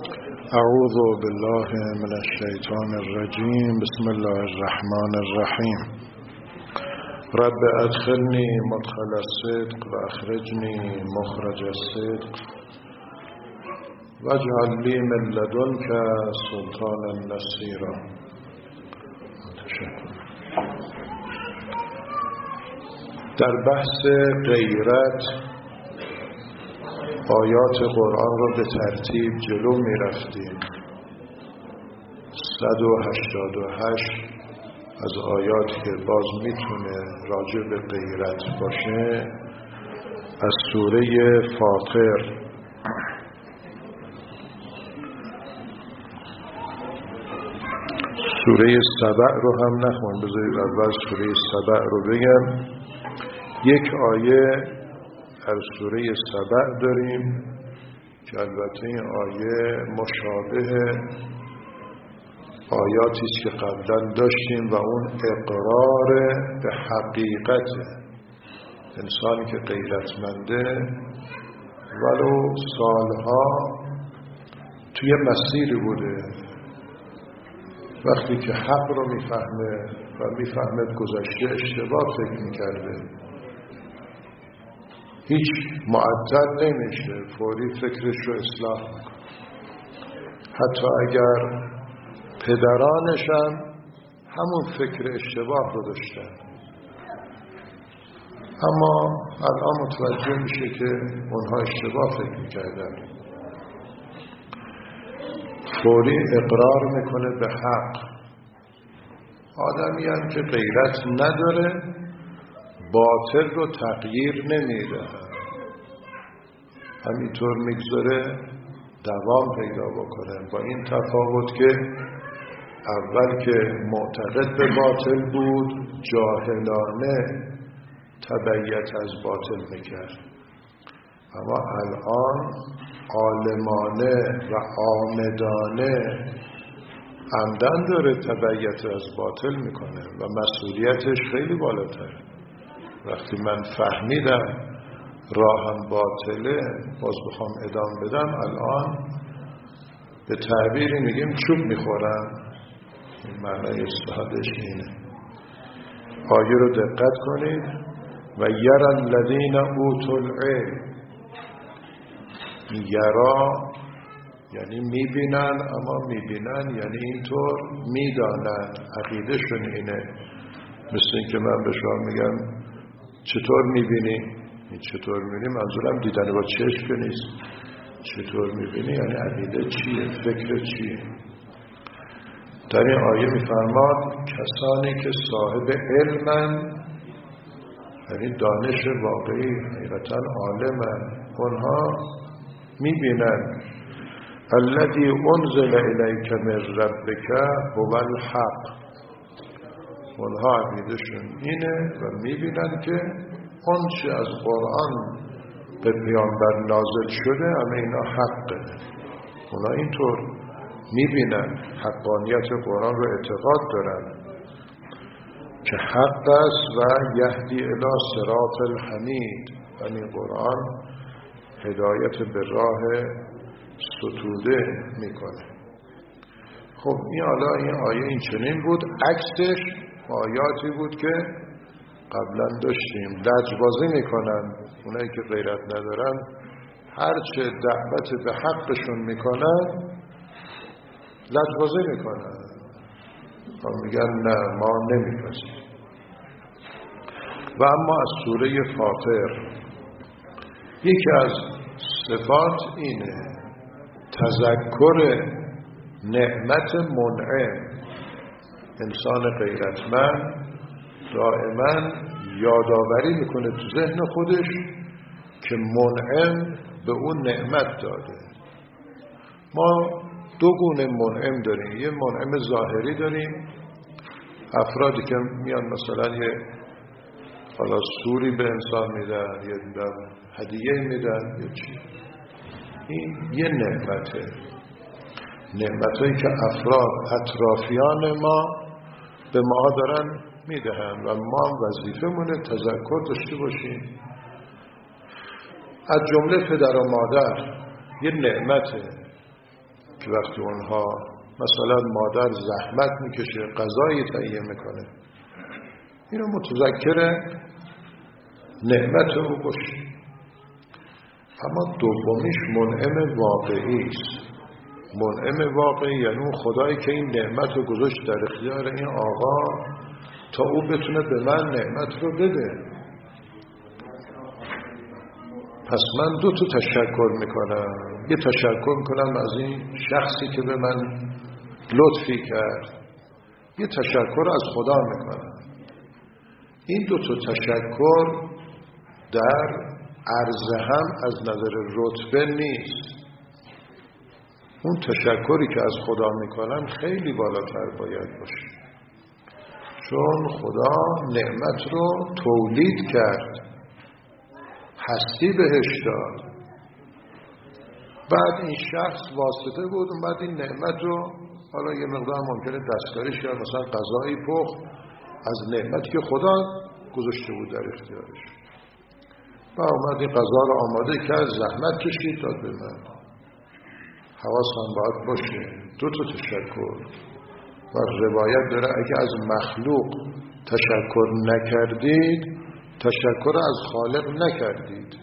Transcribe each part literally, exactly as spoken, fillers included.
اعوذ بالله من الشیطان الرجیم. بسم الله الرحمن الرحیم. رب ادخلنی مدخل الصدق و اخرجنی مخرج الصدق واجعل لی من لدنک سلطانا نصیرا. تشکر. در بحث غیرت آیات قرآن را به ترتیب جلو می رفتیم. صد و هشتاد و هشت از آیاتی که باز میتونه راجع به غیرت باشه از سوره فاطر. سوره سبع رو هم نخوان، بذارید اول سوره سبع رو بگم. یک آیه در سوره سبع داریم که البته این آیه مشابه آیاتی است که قبلا داشتیم و اون اقرار به حقیقت انسانی که غیرتمنده ولو سالها توی مسیری بوده، وقتی که حق رو میفهمه و میفهمه گذشته اشتباه فکر میکرده هیچ معطل نمیشه، فوری فکرش رو اصلاح میکنه. حتی اگر پدرانش هم همون فکر اشتباه رو داشتن، اما الان متوجه میشه که اونها اشتباه فکر میکردن. فوری اقرار میکنه به حق. آدمی هم که غیرت نداره باطل رو تغییر نمیده، همینطور میگذاره دوام پیدا بکنه، با این تفاوت که اول که معتقد به باطل بود جاهلانه تبعیت از باطل میکرد، اما الان عالمانه و عامدانه عمدن داره تبعیت از باطل میکنه و مسئولیتش خیلی بالاتره. وقتی من فهمیدم راهم باطله باز بخوام ادامه بدم، الان به تعبیری میگیم چوب میخورم. این معنی استحادش اینه. آیه رو دقت کنید. و یرا الذین اوتوا العلم. یرا یعنی میبینن، اما میبینن یعنی اینطور میدانن، عقیده شون اینه. مثل این که من به شما میگم چطور میبینی؟ چطور میبینی منظورم دیدن با چشم که نیست. چطور میبینی یعنی عقیده چیه، فکر چیه. در این آیه میفرماد کسانی که صاحب علمن، یعنی دانش واقعی، حقیقتا عالمن، اونها میبینن الذی انزل الیک من ربک هو الحق. اونها عقیدشون اینه و میبینن که اون چی از قرآن به پیامبر نازل شده همه اینا حقه. اونها اینطور میبینن، حقانیت قرآن رو اعتقاد دارن که حق است و یهدی الی صراط الحمید. یعنی قرآن هدایت به راه ستوده میکنه. خب این حالا این آیه این چنین بود. عکسش آیاتی بود که قبلا داشتیم. لجبازی میکنن اونایی که غیرت ندارن، هرچه دعوت به حقشون میکنن لجبازی میکنن و میگن نه ما نمیپذیریم. و اما از سوره فاطر یکی از صفات اینه تذکر نعمت منعم. انسان غیرتمند دائما یادآوری میکنه تو ذهن خودش که منعم به اون نعمت داده. ما دو گونه منعم داریم. یه منعم ظاهری داریم، افرادی که میان مثلا یه حالا سوری به انسان میدن، یه هدیه میدن، یه چی. این یه نعمته. نعمتایی که افراد اطرافیان ما به ما دارن میدهن و ما وظیفه مونه تذکر داشته باشیم. از جمله پدر و مادر یه نعمته که وقتی اونها مثلا مادر زحمت میکشه غذایی تهیه میکنه، اینو متذکر نعمت او باشه. اما دومیش منعم واقعی است. منعم واقعی یعنی اون خدایی که این نعمت رو گذاشت در اختیار این آقا تا او بتونه به من نعمت رو بده. پس من دو تا تشکر میکنم. یه تشکر میکنم از این شخصی که به من لطفی کرد، یه تشکر از خدا میکنم. این دو تا تشکر در عرض هم از نظر رتبه نیست. اون تشکری که از خدا میکنم خیلی بالاتر باید باشه، چون خدا نعمت رو تولید کرد، هستی بهش داد، بعد این شخص واسطه بود و بعد این نعمت رو حالا یه مقدار ممکنه دستکاریش یا مثلا غذایی پخت از نعمتی که خدا گذاشته بود در اختیارش، و اومد این غذا رو آماده کرد، زحمت کشید داد به من. حواسم باید باشه دو تا تشکر. و روایت داره اگه از مخلوق تشکر نکردید تشکر از خالق نکردید.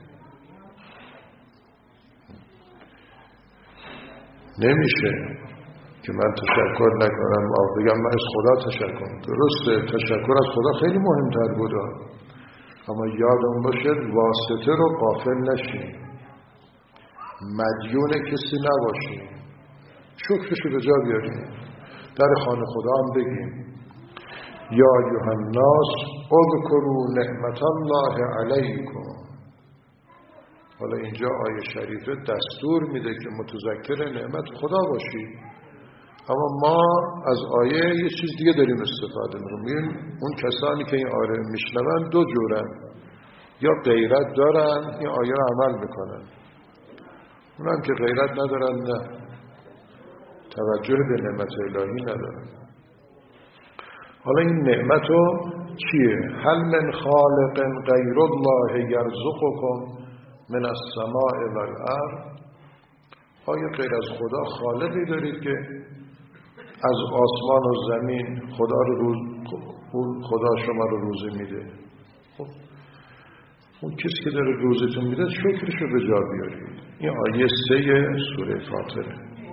نمیشه که من تشکر نکنم آه بگم من از خدا تشکر. درسته تشکر از خدا خیلی مهمتر بود، اما یادم باشه واسطه رو غافل نشین، مدیون کسی نباشیم، شکرشو به جا بیاریم، در خانه خدا هم بگیم یا ایها الناس اذکروا نعمت الله علیکم. حالا اینجا آیه شریفه دستور میده که متذکر نعمت خدا باشی، اما ما از آیه یه چیز دیگه داریم استفاده میکنیم. اون کسانی که این آیه میشنون دو جورن، یا غیرت دارن این آیه رو عمل میکنن، اونم که غیرت ندارن نه، توجه به نعمت الهی ندارن. حالا این نعمت رو چیه؟ هل من خالق غیر الله یرزقکم من السماء والارض. آیا غیر از خدا خالقی دارید که از آسمان و زمین خدا رو روز خدا شما رو روزه میده؟ خب اون کسی که داره روزتون میده شکرشو به جا بیارید. این آیه سه سوره فاطره.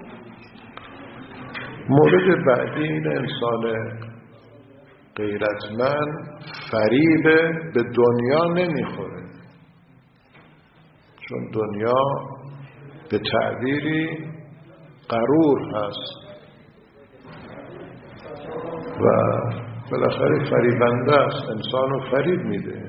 مورد بعدی این انسان غیرتمند فریب به دنیا نمیخوره، چون دنیا به تعبیری غرور هست و بالاخره فریبنده است، انسان رو فریب میده.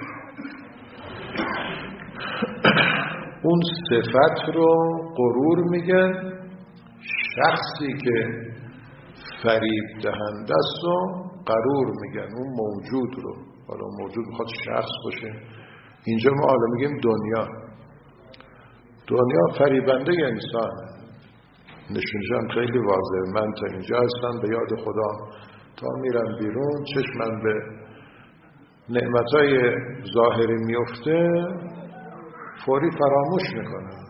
اون صفت رو غرور میگن. شخصی که فریب دهنده است و غرور میگن اون موجود رو. حالا موجود میخواد شخص باشه، اینجا ما حالا میگیم دنیا. دنیا فریبنده انسان. نشونشم خیلی واضحه. من تا اینجا هستم به یاد خدا، تا میرم بیرون چشمم به نعمتهای ظاهری میفته فوری فراموش میکنم.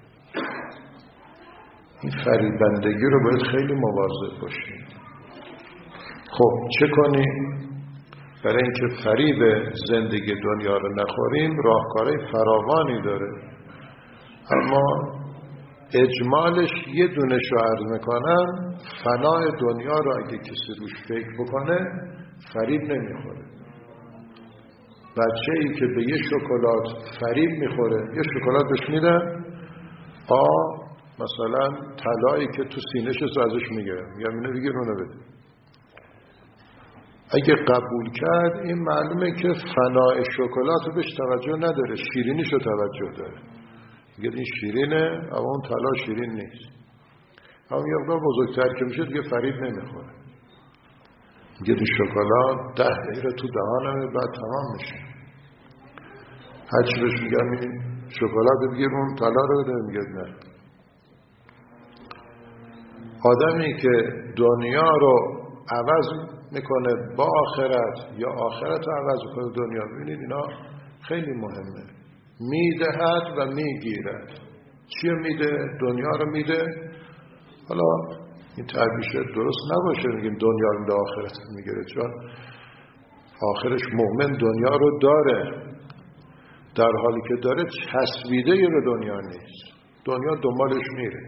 این فریبندگی رو باید خیلی مواظب باشیم. خب چه کنیم؟ برای اینکه فریب زندگی دنیا رو نخوریم راهکارهای فراوانی داره، اما اجمالش یه دونش رو عرض میکنم. فنای دنیا رو اگه کسی روش فکر بکنه فریب نمیخوره. بچه ای که به یه شکلات فریب میخوره، یه شکلات بهش میدن، آ مثلا طلایی که تو سینه‌ش ازش میگیرن، یا اینو بگیر اونو بده. اگه قبول کرد این معلومه که فنای شکلات رو بهش توجه نداره، شیرینیش رو توجه داره. میگه این شیرینه اما اون طلا شیرین نیست. اما یه وقتا بزرگتر که میشه دیگه فریب نمیخوره. میگه این شکلات ده دقیقه تو دهانمه بعد تمام میشه. هرچی بهش میگم این شکلات رو بگیر اون طلا رو بده، میگه نه. آدمی که دنیا رو عوض میکنه با آخرت یا آخرت رو عوض میکنه دنیا، ببینید اینا خیلی مهمه. میدهد و میگیرد. چی میده؟ دنیا رو میده، حالا این تعبیر درست نباشه میگیم دنیا رو به آخرت میگیره، چون آخرش مؤمن دنیا رو داره، در حالی که داره چسبیده به دنیا نیست، دنیا دنبالش میره.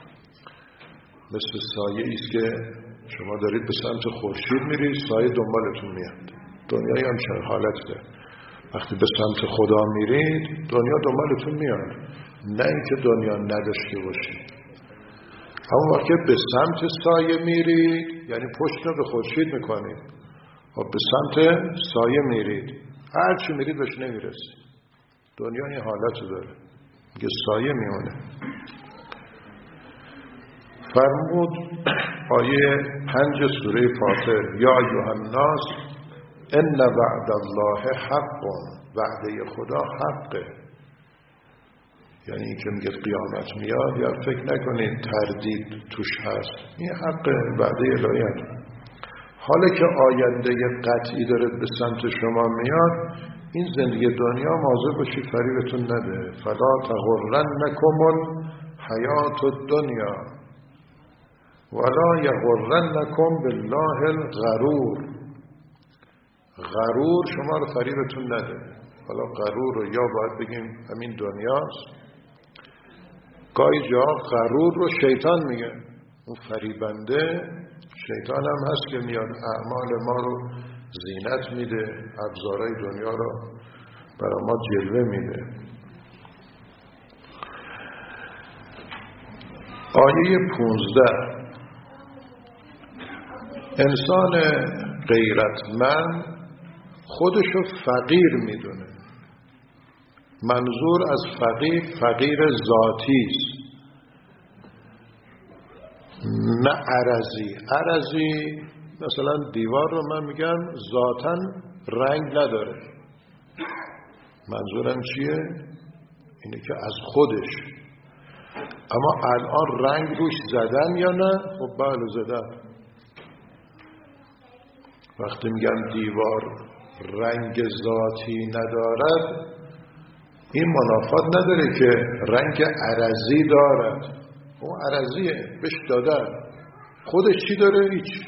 مثل سایه ایست که شما دارید به سمت خورشید میرید، سایه دنبالتون میاد. دنیایی هم چه حالت داره، وقتی به سمت خدا میرید دنیا دنبالتون میاد، نه اینکه دنیا نداشته باشید. اما وقتی به سمت سایه میرید یعنی پشت رو به خورشید میکنید و به سمت سایه میرید، هر چی میرید بهش نمیرسید. دنیا این حالت داره که سایه میمونه. فرمود آیه پنج سوره فاطر یا ایها الناس ان وعد الله حق، وعده خدا حقه. یعنی این که میگه قیامت میاد یا فکر نکنید تردید توش هست، این حق وعده الهی هست. حالا که آینده قطعی داره به سمت شما میاد، این زندگی دنیا مواظب باشید فریبتون نده. فلا تغرنکم الحیات الدنیا ولا یغرنکم بالله الغرور. غرور شما رو فریبتون نده. حالا غرور رو یا باید بگیم همین دنیاست، گاهی جا غرور رو شیطان میگه، اون فریبنده شیطان هم هست که میاد اعمال ما رو زینت میده، ابزارهای دنیا رو برای ما جلوه میده. آیه پونزده، انسان غیرتمند خودشو فقیر میدونه. منظور از فقیر فقیر ذاتی است، نه عرضی. عرضی مثلا دیوار رو من میگم ذاتاً رنگ نداره، منظورم چیه؟ اینه که از خودش. اما الان رنگ روش زدن یا نه؟ خب بله زدن. وقتی میگم دیوار رنگ ذاتی ندارد، این منافات نداره که رنگ عرضی دارد. اون عرضیه بهش دادن، خودش چی داره؟ هیچ.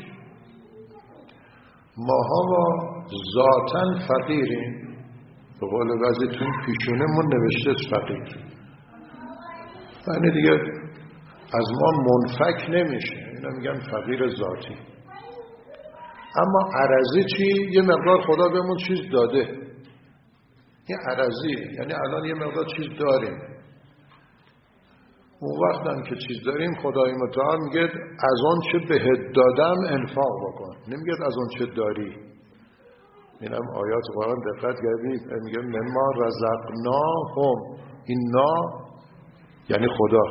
ماها ما ذاتاً فقیریم، به قول بعضیتون پیشونمون نوشته فقیر، یعنی دیگه از ما منفک نمیشه، اینا میگن فقیر ذاتی. اما عرضی چی؟ یه مقدار خدا بهمون چیز داده، این عرضی یعنی الان یه مقدار چیز داریم. اون وقت هم که چیز داریم خدای متعال میگه از اون چه بهت دادم انفاق بکن، نمیگه از اون چه داری. اینم آیات قرآن دقت کردید، میگه مما رزقناهم، این نا یعنی خدا.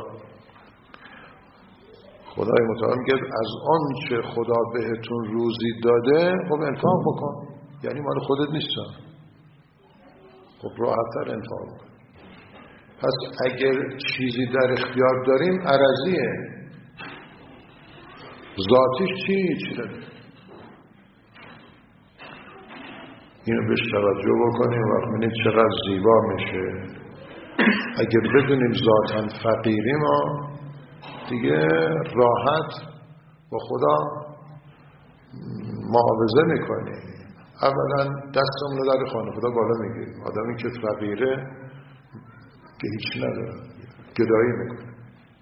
خدای متعال میگه از اون چه خدا بهتون روزی داده خب انفاق بکن، یعنی مال خودت نیستن، خب راحت‌تر انفاق بکن. پس اگر چیزی در اختیار داریم عرضیه، ذاتیش چی؟ چی داره؟ اینو بهش توجه بکنیم و ببینید چقدر زیبا میشه. اگر بدونیم ذاتاً فقیریم ما دیگه راحت با خدا معاوضه میکنیم. اولا دستمون رو در خانه خدا بالا میگیریم. آدمی که فقیره که هیچ نداره گدایی میکنه.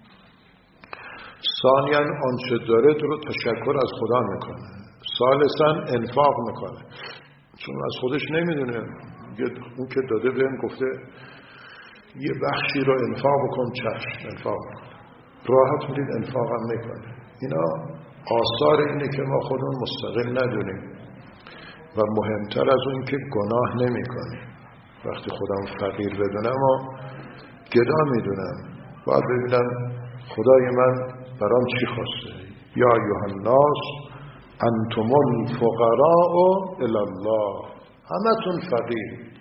ثانیاً آنچه داره رو تشکر از خدا میکنه. ثالثاً انفاق میکنه، چون از خودش نمیدونه، اون که داده بهم گفته یه بخشی رو انفاق بکن، چشم انفاق میکنه، راحت میدید انفاق هم میکنه. اینا آثار اینه که ما خودمون مستقل ندونیم و مهمتر از اون که گناه نمی کنیم. وقتی خودم فقیر بدونم و گدا میدونم، باید ببینم خدای من برام چی خواسته. یا ایها الناس انتم الفقراء الی الله، همتون فقیر.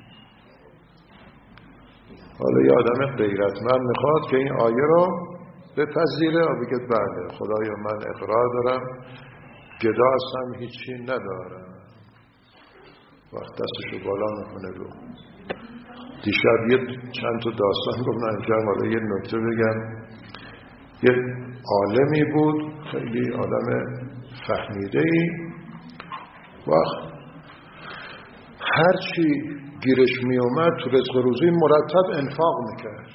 حالا یه آدم غیرتمند میخواد که این آیه رو بپذیره و بگه بله خدای من اقرار دارم گدا هستم، هیچی ندارم. وقت دستشو بالا میکنه رو. دیشب یه چند تا داستان گفتم، امشب حالا یه نکته بگم. یه عالمی بود، خیلی آدم فهمیده‌ای، وقت هرچی گیرش می اومد تو رزق روزی مرتب انفاق میکرد.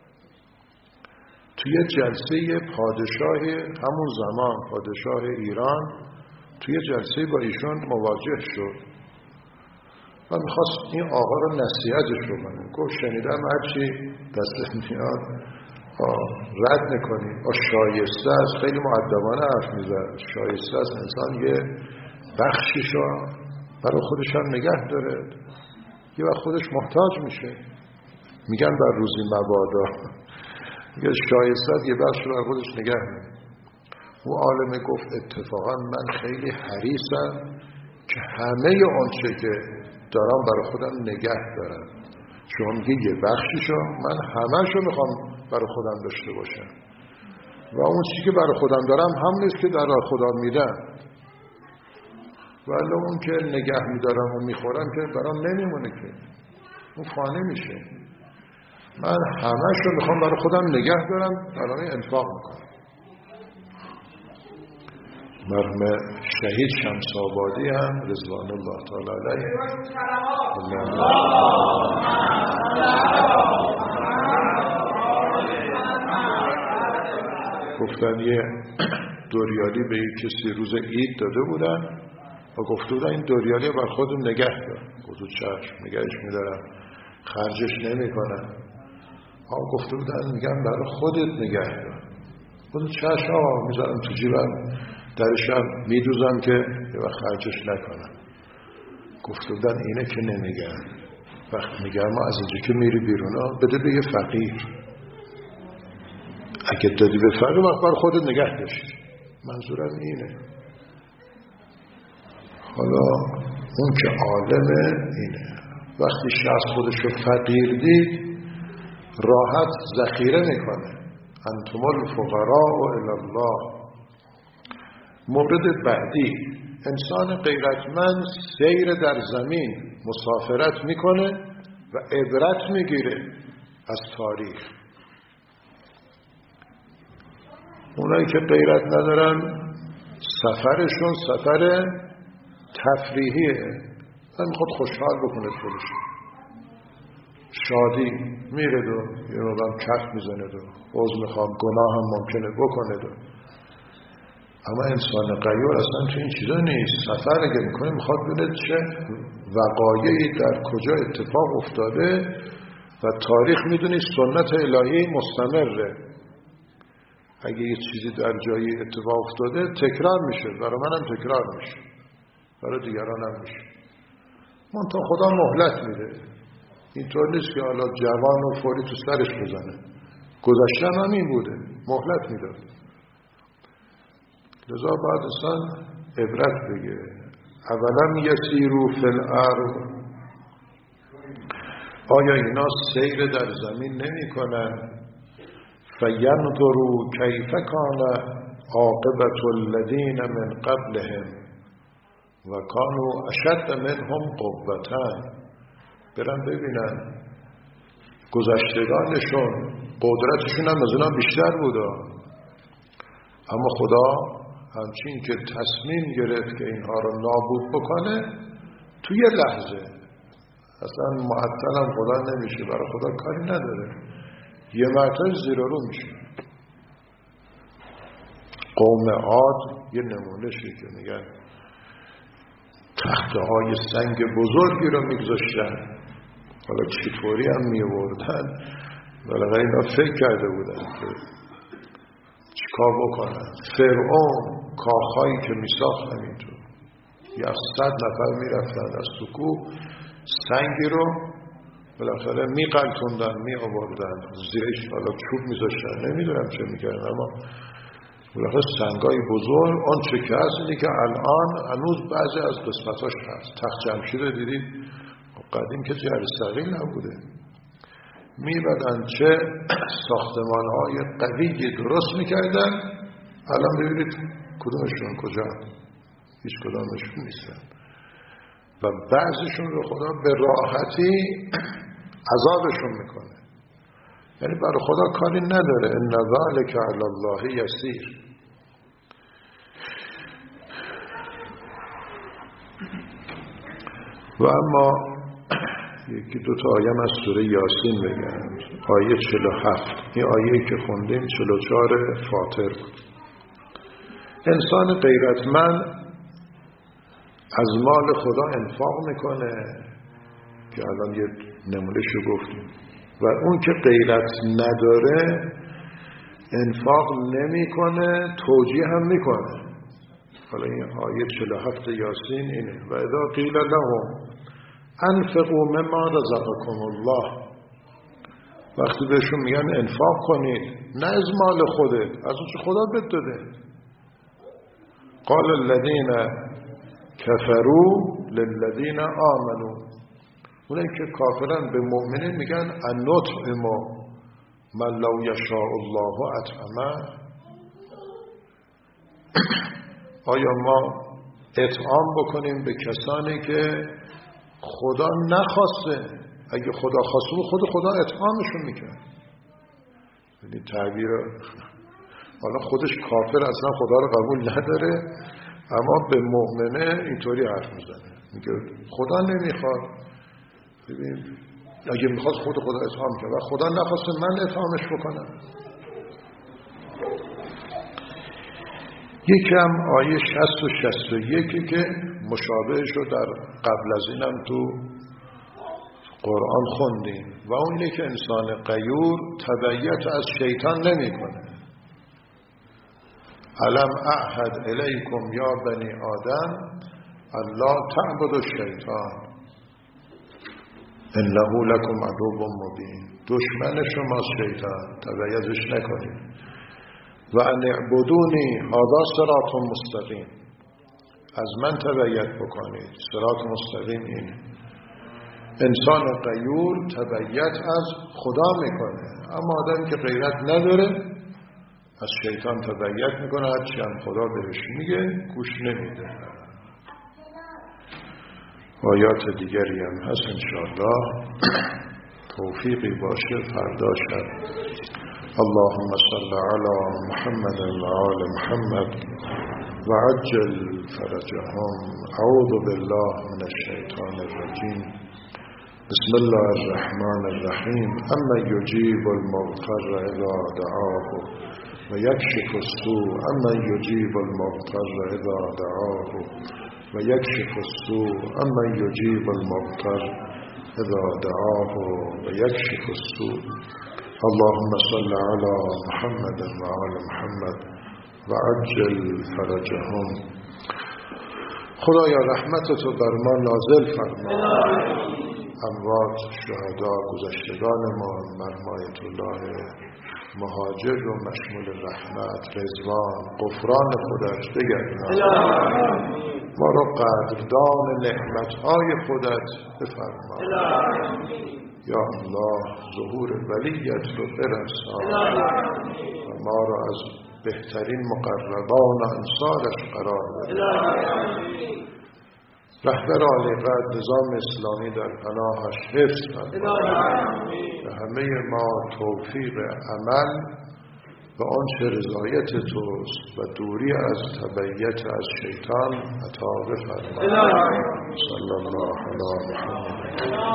توی جلسه پادشاه همون زمان، پادشاه ایران، توی جلسه با ایشون مواجه شد و میخواست این آقا رو نصیحتش بکنه. گفت شنیدم هرچی دست میاد رد نکنی، آ شایسته است، خیلی مؤدبانه حرف میزد، شایسته است انسان یه بخشیشو برای خودش هم نگه داره، یه وقت خودش محتاج میشه. میگن بر روزی مبادا، میگه شایسته است یه بخش رو برای خودش نگه میده. او عالم گفت اتفاقا من خیلی حریصم که همه آنچه که دارم برای خودم نگه دارم. شما میگه یه بخشیشو، من همه‌شو میخوام برای خودم داشته باشم و اون چیزی که برای خودم دارم هم نیست که در خودم میدم، ولی اون که نگه میدارم و میخورم که برام نمیمونه، که اون فانه میشه. من همه‌شو میخوام برای خودم نگه دارم، برای انفاق میکنم. مرحوم شهید شمس آبادی هم رضوان الله تعالی علیه گفتن یه دوریالی به یک کسی روز عید داده بودن و گفته بودن این دوریالی بر خودم نگه دار. گفت چشم، نگهش میدارم، خرجش نمی کنم. آقا گفته بودن میگم برای خودت نگه دار. گفت چشم آقا، میذارم تو جیبم، درشم میدوزم که یه وقت خرجش نکنم. گفته بودن اینه که نمیگن، وقت میگم ما از اینجا که میری بیرون بده به یه فقیر. اگه دادی به فقیر وقت بر خودت نگه داشتی. منظورم اینه. حالا اون که عالمه اینه، وقتی شخص خودشو فقیر دید راحت ذخیره میکنه. انتم الفقراء الی الله. مورد بعدی، انسان غیرتمند سیر در زمین مسافرت میکنه و عبرت میگیره از تاریخ. اونایی که غیرت ندارن سفرشون سفر تفریحیه، میخواد خوشحال بکنه خودش، شادی میره دو یه روزم کف میزنه دو عوض میخوام گناه هم ممکنه بکنه دو. اما انسان غیور اصلا تو این چیزا نیست. سفر اگه میکنه میخواد ببینه چه وقایعی در کجا اتفاق افتاده و تاریخ میدونی سنت الهی مستمره. اگه یه چیزی در جایی اتفاق افتاده تکرار میشه، برای منم تکرار میشه، برای دیگران هم میشه. منتها خدا مهلت میده. اینطور نیست که حالا جوان و فوری تو سرش بزنه. گذشتن هم این بوده، مهلت میداد. لذا باید انسان عبرت بگه. اولم یسیروا فی الارض، آیا اینا سیر در زمین نمی کنن؟ فینظروا کیف کان عاقبة الذین من قبلهم و کانوا اشد منهم قوة. برن ببینن گذشتگانشون قدرتشون هم از اونا بیشتر بوده، اما خدا همچین که تصمیم گرفت که اینها رو نابود بکنه توی لحظه، اصلا معطل هم خدا نمیشه، برای خدا کاری نداره، یه مرتبه زیر رو میشه. قوم عاد یه نمونه‌شه که میگن تخته های سنگ بزرگی رو میگذاشتن، حالا چطوری هم میوردن، ولی اینا فکر کرده بودن که چیکار بکنن. فرعون کاخهایی که میساخت همینطور، یا صد نفر میرفتن از تو کوه سنگی رو بالاخره میقلتوندن میآوردن، زیرش حالا چوب میذاشتن، نمیدونم چه میکردن، اما بالاخره سنگای بزرگ. آن چه که هست اینه که الان هنوز بعضی از قسمتاش هست. تخت جمشید رو دیدید قدیم که جر ثقیل نبوده، میبدن چه ساختمانهای قوی درست میکردن، الان ببینید کدومشون کجا، هیچ کدومشون نیستن و بعضیشون رو خدا به راحتی عذابشون میکنه. یعنی برای خدا کاری نداره. ان ذلک علی الله یسیر. و اما یکی دو تا آیه از سوره یاسین بگم. آیه چهل و هفت، این آیه که خوندیم چهل و چهار فاطر بود. انسان غیرتمند از مال خدا انفاق میکنه که الان یه نمونهشو گفتیم، و اون که غیرت نداره انفاق نمیکنه، توجیه هم میکنه. حالا این آیه چهل و هفت یاسین اینه: و اذا قیل لهم انفقوا مما رزقکم الله، وقتی بهشون میگن انفاق کنید نه از مال خودت، از اون چه خدا بهت داده. قال الذين كفروا للذين آمنوا، اونایی که کافرن به مؤمنین میگن ان نطعم من لو یشاء الله اطعمه، آیا ما اطعام بکنیم به کسانی که خدا نخواسته؟ اگه خدا خواسته بود خود خدا اطعامشون میکرد. یعنی تعبیر، حالا خودش کافر اصلا خدا رو قبول نداره، اما به مؤمنه اینطوری حرف میزنه، میگه خدا نمیخواد. ببین اگه میخواد خود خدا اطعام کرد و خدا نخواسته من اطعامش بکنم. یکم آیه شصت و شصت و یکی که مشابهش رو در قبل از اینم تو قرآن خوندیم، و اون اینه که انسان غیور تبعیت از شیطان نمی کنه. الم اعهد الیکم یا بنی آدم الا تعبدوا الشیطان انه لکم عدو مبین. دشمن شما شیطان، تبعیتش نکنید. و ان اعبدونی هذا صراط مستقیم، از من تبعیت بکنید. صراط مستقیم اینه. انسان غیور تبعیت از خدا میکنه، اما آدمی که غیرت نداره از شیطان تبعیت میکنه، هرچی هم خدا بهش میگه گوش نمیده. آیات دیگری هم هست انشاءالله، توفیقی باشه فردا شب. اللهم صل على محمد و آل محمد و عجل فرجهم. اعوذ بالله من الشیطان الرجیم. بسم الله الرحمن الرحیم. اما یجیب المضطر اذا دعاه و یکشف السوء. اما یجیب المضطر اذا دعاه و یکشف السوء. اما یجیب المضطر اذا دعاه و یکشف السوء. اللهم صل على محمد و آل محمد و عجل فرجهم. خدایا رحمت تو بر ما نازل فرما. اموات شهدا گذشتگان ما مرمایت الله مهاجر و مشمول رحمت رضوان غفران خودت بگردان. ما را قدردان نعمتهای خودت بفرما. یا الله ظهور ولیت رو برسان و ما را از بهترین مقربان و انصارش قرار بده. رهبر عالیقدر نظام اسلامی در پناهش حفظ فرما و همه ما توفیق عمل و آنچه رضایت توست و دوری از تبعیت از شیطان عطا بفرما. صلی الله علی محمد.